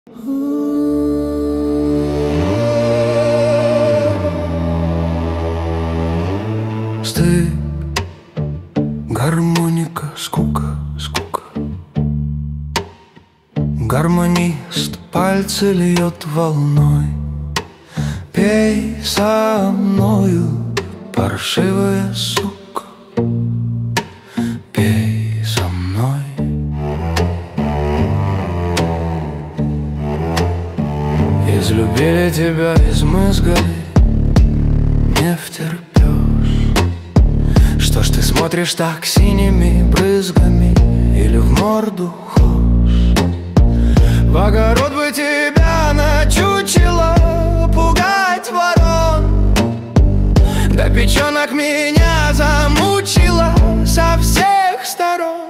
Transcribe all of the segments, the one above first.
Стыд, гармоника, скука, скука. Гармонист пальцы льет волной. Пей со мною, паршивая сука, пей со мной. Излюбили тебя, измызгали, не втерпешь. Что ж ты смотришь так синими брызгами или в морду хошь? В огород бы тебя начучило, пугать ворон. Да печенок меня замучила со всех сторон.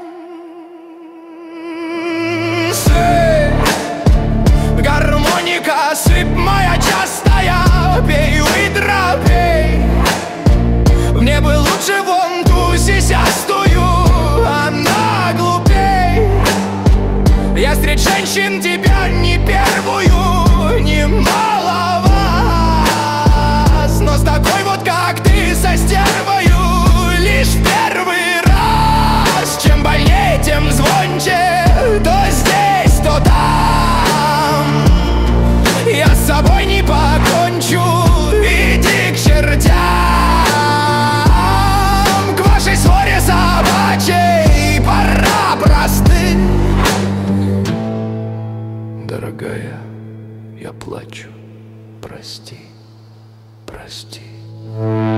Сыпь, гармоника, сыпь моя частая, пей, выдра, пей. Мне бы лучше вон ту сисястую, она глупей. Я встреч женщин тебя не первую, не мало вас, но с такой вот, как ты, со стервою лишь в первый раз. Чем больнее, тем звонче, то здесь, то там. Я с собой не покончу, иди к чертям. К вашей своре собачьей пора простыть. Дорогая, я плачу, прости, прости.